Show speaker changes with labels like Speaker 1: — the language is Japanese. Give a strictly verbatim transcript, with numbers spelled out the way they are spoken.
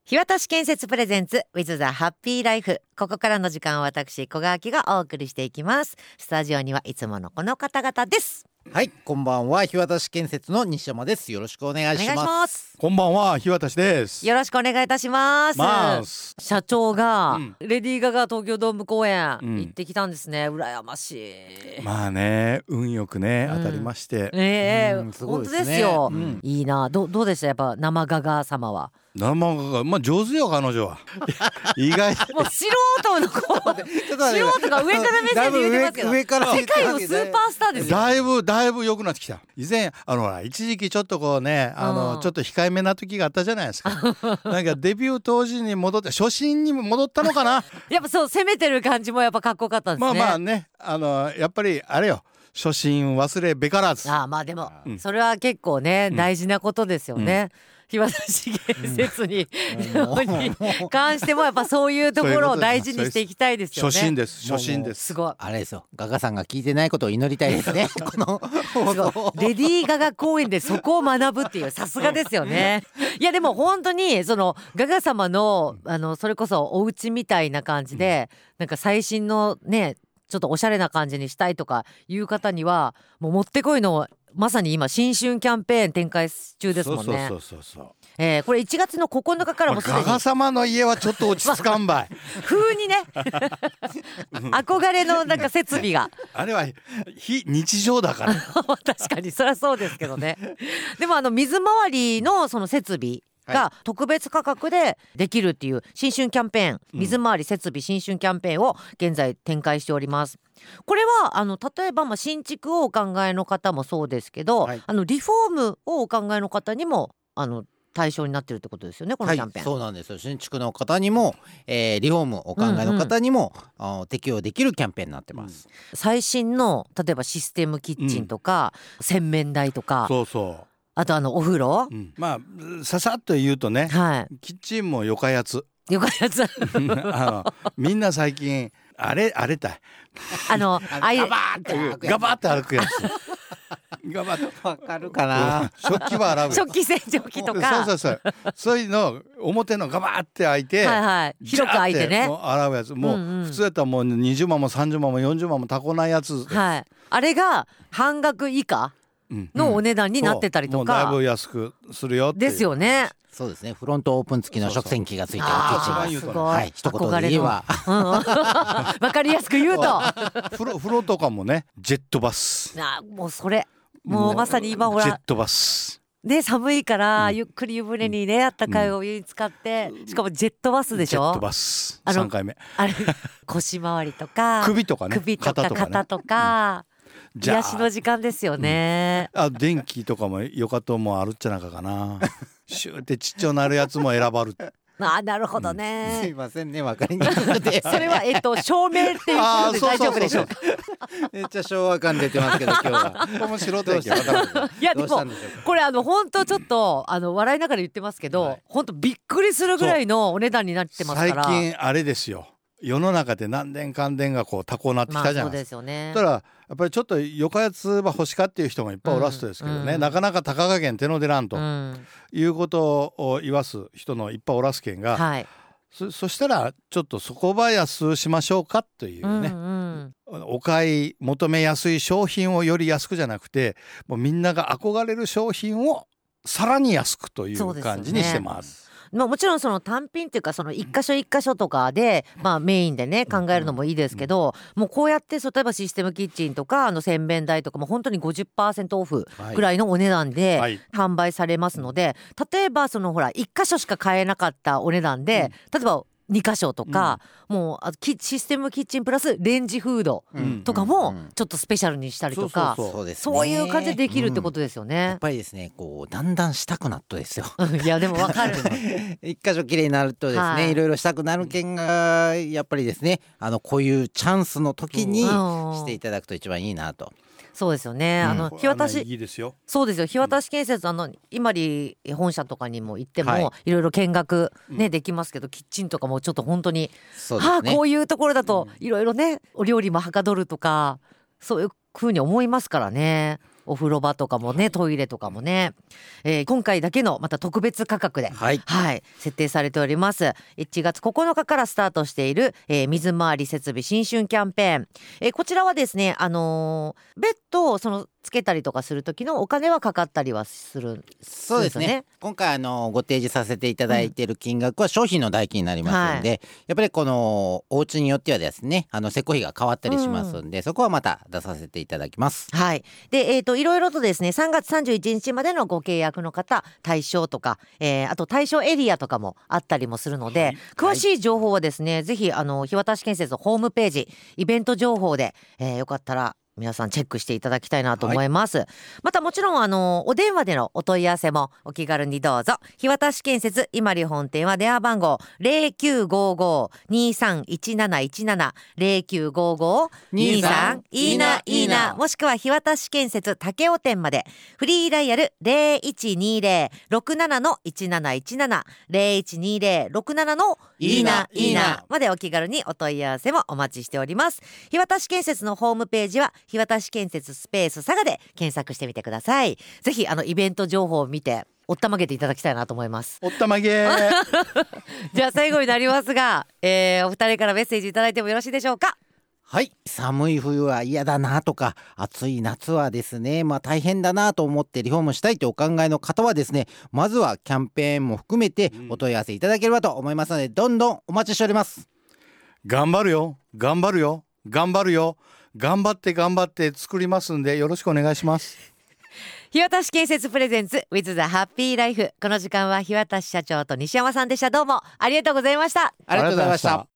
Speaker 1: 日渡建設プレゼンツ with the happy life。 ここからの時間は私小川明がお送りしていきます。スタジオにはいつものこの方々です。
Speaker 2: はい、こんばんは。日渡建設の西山です。よろしくお願いします。
Speaker 1: お願いします。
Speaker 3: こんばんは、日渡です。
Speaker 1: よろしくお願いいたします。
Speaker 3: ます
Speaker 1: 社長が、
Speaker 3: うん、
Speaker 1: レディーガガ東京ドーム公演、
Speaker 3: うん、
Speaker 1: 行ってきたんですね。羨ましい。
Speaker 3: まあね、運よくね、
Speaker 1: うん、
Speaker 3: 当たりまして、
Speaker 1: ええー、
Speaker 2: うんすごい
Speaker 1: 本
Speaker 2: ですね。
Speaker 1: 当ですよ、
Speaker 3: うん、
Speaker 1: いいな。 ど, どうでしたやっぱ生ガガ様は。
Speaker 3: 生がまあ上手よ彼女は意外
Speaker 1: もう素人の子素人が上から目線で言ってますけど、
Speaker 2: 上から
Speaker 1: 世界のスーパースターですよ。
Speaker 3: だいぶだいぶ良くなってきた。以前あのほら一時期ちょっとこうねあの、
Speaker 1: うん、
Speaker 3: ちょっと控えめな時があったじゃないですかなんかデビュー当時に戻って初心に戻ったのかな
Speaker 1: やっぱそう攻めてる感じもやっぱかっこよかったですね。
Speaker 3: まあまあね、あのやっぱりあれよ、初心忘れべからず。
Speaker 1: ああ、まあでも、
Speaker 3: うん、
Speaker 1: それは結構ね、うん、大事なことですよね、うん、日渡建設に、うん、に関してもやっぱそういうところを大事にしていきたいですよね。
Speaker 3: 初心です初心です。
Speaker 1: すごい
Speaker 2: あれですよ、ガガさんが聞いてないことを祈りたいですねこの
Speaker 1: レディーガガ公演でそこを学ぶっていう、さすがですよねいやでも本当にそのガガ様のあのそれこそお家みたいな感じで、うん、なんか最新のねちょっとおしゃれな感じにしたいとかいう方にはもうもってこいのまさに今新春キャンペーン展開中ですもんね。
Speaker 3: そうそうそうそう、
Speaker 1: えー、これいちがつのここのかからもすでに、
Speaker 3: まあ、ガガ様の家はちょっと落ち着かんばい
Speaker 1: 風にね憧れのなんか設備が
Speaker 3: あれは非日常だから
Speaker 1: 確かにそりゃそうですけどねでもあの水回りのその設備が特別価格でできるっていう新春キャンペーン、水回り設備新春キャンペーンを現在展開しております。これはあの例えばまあ新築をお考えの方もそうですけど、はい、あのリフォームをお考えの方にもあの対象になってるってことですよね、このキャンペーン。
Speaker 2: はい、そうなんですよ。新築の方にも、えー、リフォームお考えの方にも、うんうん、適用できるキャンペーンになってます、
Speaker 1: うん、最新の例えばシステムキッチンとか、うん、洗面台とか、
Speaker 3: そうそう、
Speaker 1: あとあのお風呂、
Speaker 3: うん、まあささっと言うとね、はい、キッチンもよかやつ
Speaker 1: よかやつあ
Speaker 3: のみんな最近あれあれたい
Speaker 1: あの
Speaker 2: ガバーって
Speaker 3: ガバーって歩くやつガバッ
Speaker 2: わかるかな
Speaker 3: 食器は洗う
Speaker 1: 食器洗浄機とか
Speaker 3: そうそうそうそういうの表のガバーって開いて
Speaker 1: はい、はい、広く開いてね
Speaker 3: もう洗うやつ、もう、うんうん、普通やったらもうにじゅうまんもさんじゅうまんもよんじゅうまんもたこないやつ、
Speaker 1: はい、あれが半額以下のお値段になってたりとか、
Speaker 3: うんうん、もうだいぶ安くするよって
Speaker 1: ですよね。
Speaker 2: そうですね、フロントオープン付きの食洗機がついてるキッチンが
Speaker 1: すごい、
Speaker 2: はい、一言で言えば
Speaker 1: わかりやすく言うと
Speaker 3: 風呂、風呂とかもねジェットバス、
Speaker 1: あもうそれもうまさに今ほら
Speaker 3: ジェットバス
Speaker 1: ね、寒いから、うん、ゆっくり湯船にねあったかいお湯に浸かって、うん、しかもジェットバスでしょ。
Speaker 3: ジェットバスさんかいめ
Speaker 1: あれ腰回りとか
Speaker 3: 首とかね
Speaker 1: 首とか肩とか、ね、肩とか、うん、癒しの時間ですよね、
Speaker 3: うん、あ電気とかもよかともあるっちゃなかかなシューってちっちゃなるやつも選ばる
Speaker 1: あなるほどね、
Speaker 2: うん、すいませんね分かりにくくて
Speaker 1: それはえっと照明っていうことで大丈夫でしょうか。
Speaker 2: めっちゃ昭和感出てますけど今日は
Speaker 3: 面白いとい
Speaker 1: やでもこれあの本当ちょっとあの笑いながら言ってますけど、はい、本当びっくりするぐらいのお値段になってますから。
Speaker 3: 最近あれですよ、世の中で何年間電がこう多幸なってきたじゃないですか、まあ、そうですよね。だからやっぱりちょっとよかやつは欲しかっていう人がいっぱいおらすとですけどね、うん、なかなか高加減手の出らんと、うん、いうことを言わす人のいっぱいおらすけんが、はい、そ, そしたらちょっと底ば安しましょうかというね、うんうん、お買い求めやすい商品をより安くじゃなくて、もうみんなが憧れる商品をさらに安くという感じにしてます。
Speaker 1: まあ、もちろんその単品っていうかその一箇所一箇所とかでまあメインでね考えるのもいいですけど、もうこうやって例えばシステムキッチンとかあの洗面台とかも本当に ごじゅっパーセント オフぐらいのお値段で販売されますので、例えばそのほら一箇所しか買えなかったお値段で例えばに箇所とか、うん、もうあシステムキッチンプラスレンジフードとかもちょっとスペシャルにしたりとか、そういう感じでできるってことですよね、うん、
Speaker 2: やっぱりですねこうだんだんしたくなっとですよ
Speaker 1: いやでもわかる
Speaker 2: 一箇所きれいになるとですね、はい、いろいろしたくなる件がやっぱりですね、あのこういうチャンスの時にしていただくと一番いいなと。
Speaker 1: そうですよね、うん、あの日渡し
Speaker 3: いいですよ。
Speaker 1: そうですよ、日渡建設、あの今里本社とかにも行っても、はい、いろいろ見学、ね、うん、できますけど、キッチンとかもちょっと本当にそうですね、はあ、こういうところだといろいろねお料理もはかどるとかそういう風に思いますからね。 お風呂場とかもね、トイレとかもね、えー、今回だけのまた特別価格で、はい、はい、設定されております。いちがつここのかからスタートしている、えー、水回り設備新春キャンペーン、えー、こちらはですね、あのー、別途そのつけたりとかする時のお金はかかったりはするんですよね。
Speaker 2: そうですね、今回あのご提示させていただいている金額は商品の代金になりますので、うん、はい、やっぱりこのお家によってはですね、あの施工費が変わったりしますんで、うん、そこはまた出させていただきます。
Speaker 1: はい。で、えーと、いろいろとですね、さんがつさんじゅういちにちまでのご契約の方対象とか、えー、あと対象エリアとかもあったりもするので、はい、詳しい情報はですね、はい、ぜひあの日渡建設のホームページイベント情報で、えー、よかったら皆さんチェックしていただきたいなと思います、はい、またもちろんあのお電話でのお問い合わせもお気軽にどうぞ。日渡建設今里本店は電話番号 ゼロきゅうごご にさんいちなないちなな ゼロきゅうごご にさんいいないいな、もしくは日渡建設武雄店まで。フリーダイヤル ゼロいちにゼロ ろくなな いちなないちなな ゼロいちにゼロ ろくなな いいないいなまでお気軽にお問い合わせもお待ちしております。日渡建設のホームページは日渡建設スペース佐賀で検索してみてください。ぜひあのイベント情報を見ておったまげていただきたいなと思います。
Speaker 3: おったまげ
Speaker 1: じゃあ最後になりますが、えー、お二人からメッセージいただいてもよろしいでしょうか。
Speaker 2: はい、寒い冬は嫌だなとか、暑い夏はですね、まあ大変だなと思ってリフォームしたいとお考えの方はですね、まずはキャンペーンも含めてお問い合わせいただければと思いますので、どんどんお待ちしております。
Speaker 3: 頑張るよ頑張るよ頑張るよ頑張って頑張って作りますんで、よろしくお願いします。
Speaker 1: 日渡建設プレゼンツ with the happy life。 この時間は日渡社長と西山さんでした。どうもありがとうございました。
Speaker 2: ありがとうございました。